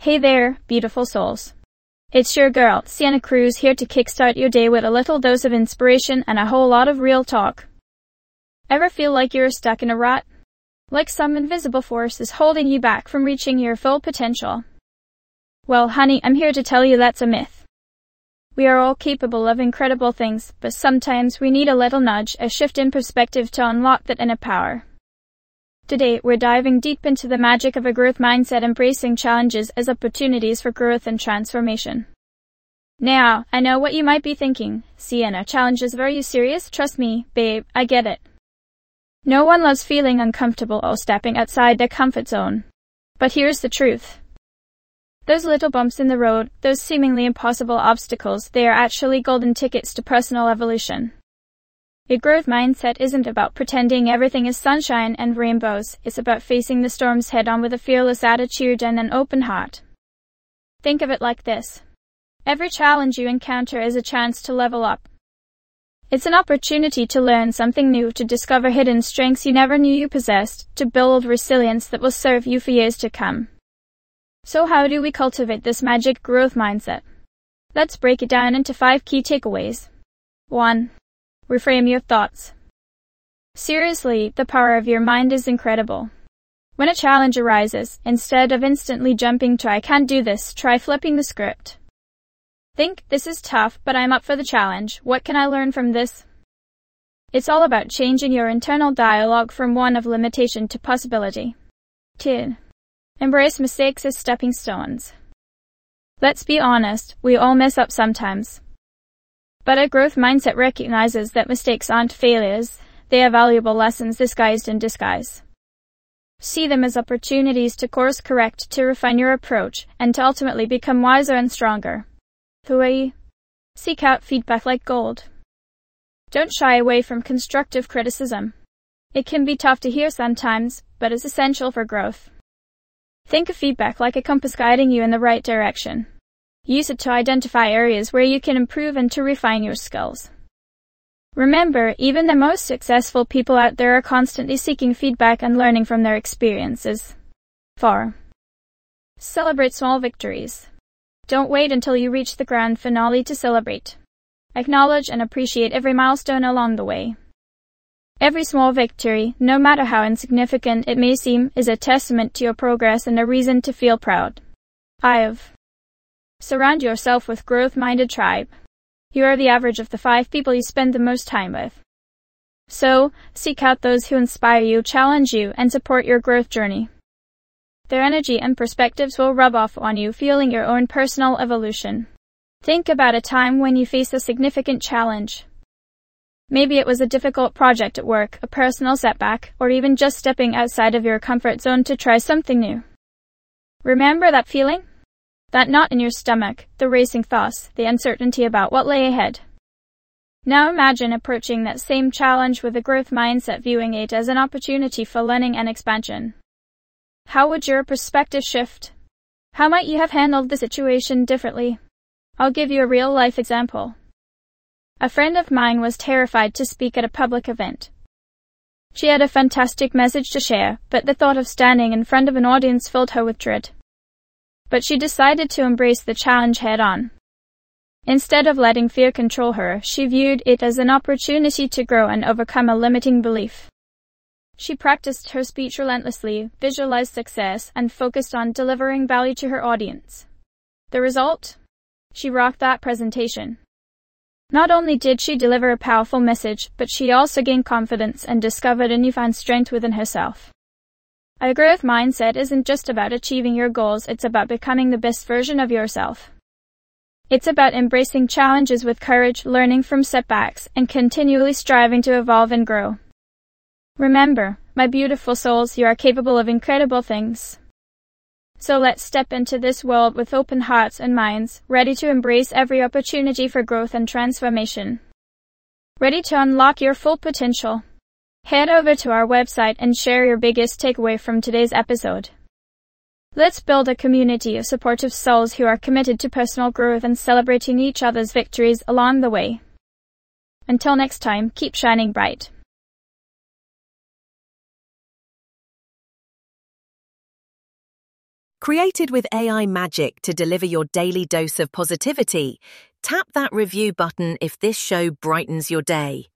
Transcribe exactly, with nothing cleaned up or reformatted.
Hey there, beautiful souls. It's your girl, Sienna Cruz, here to kickstart your day with a little dose of inspiration and a whole lot of real talk. Ever feel like you're stuck in a rut? Like some invisible force is holding you back from reaching your full potential? Well, honey, I'm here to tell you that's a myth. We are all capable of incredible things, but sometimes we need a little nudge, a shift in perspective to unlock that inner power. Today, we're diving deep into the magic of a growth mindset, embracing challenges as opportunities for growth and transformation. Now, I know what you might be thinking. Sienna, challenges, are you serious? Trust me, babe, I get it. No one loves feeling uncomfortable or stepping outside their comfort zone. But here's the truth. Those little bumps in the road, those seemingly impossible obstacles, they are actually golden tickets to personal evolution. A growth mindset isn't about pretending everything is sunshine and rainbows. It's about facing the storms head-on with a fearless attitude and an open heart. Think of it like this. Every challenge you encounter is a chance to level up. It's an opportunity to learn something new, to discover hidden strengths you never knew you possessed, to build resilience that will serve you for years to come. So how do we cultivate this magic growth mindset? Let's break it down into five key takeaways. one. Reframe your thoughts. Seriously, the power of your mind is incredible. When a challenge arises, instead of instantly jumping to "I can't do this," try flipping the script. Think, this is tough, but I'm up for the challenge. What can I learn from this? It's all about changing your internal dialogue from one of limitation to possibility. two. Embrace mistakes as stepping stones. Let's be honest, we all mess up sometimes. But a growth mindset recognizes that mistakes aren't failures, they are valuable lessons disguised in disguise. See them as opportunities to course correct, to refine your approach, and to ultimately become wiser and stronger. three. Seek out feedback like gold. Don't shy away from constructive criticism. It can be tough to hear sometimes, but it's essential for growth. Think of feedback like a compass guiding you in the right direction. Use it to identify areas where you can improve and to refine your skills. Remember, even the most successful people out there are constantly seeking feedback and learning from their experiences. four. Celebrate small victories. Don't wait until you reach the grand finale to celebrate. Acknowledge and appreciate every milestone along the way. Every small victory, no matter how insignificant it may seem, is a testament to your progress and a reason to feel proud. five. Surround yourself with growth-minded tribe. You are the average of the five people you spend the most time with. So, seek out those who inspire you, challenge you, and support your growth journey. Their energy and perspectives will rub off on you, fueling your own personal evolution. Think about a time when you faced a significant challenge. Maybe it was a difficult project at work, a personal setback, or even just stepping outside of your comfort zone to try something new. Remember that feeling? That knot in your stomach, the racing thoughts, the uncertainty about what lay ahead. Now imagine approaching that same challenge with a growth mindset, viewing it as an opportunity for learning and expansion. How would your perspective shift? How might you have handled the situation differently? I'll give you a real-life example. A friend of mine was terrified to speak at a public event. She had a fantastic message to share, but the thought of standing in front of an audience filled her with dread. But she decided to embrace the challenge head-on. Instead of letting fear control her, she viewed it as an opportunity to grow and overcome a limiting belief. She practiced her speech relentlessly, visualized success, and focused on delivering value to her audience. The result? She rocked that presentation. Not only did she deliver a powerful message, but she also gained confidence and discovered a newfound strength within herself. A growth mindset isn't just about achieving your goals, it's about becoming the best version of yourself. It's about embracing challenges with courage, learning from setbacks, and continually striving to evolve and grow. Remember, my beautiful souls, you are capable of incredible things. So let's step into this world with open hearts and minds, ready to embrace every opportunity for growth and transformation. Ready to unlock your full potential. Head over to our website and share your biggest takeaway from today's episode. Let's build a community of supportive souls who are committed to personal growth and celebrating each other's victories along the way. Until next time, keep shining bright. Created with A I magic to deliver your daily dose of positivity, tap that review button if this show brightens your day.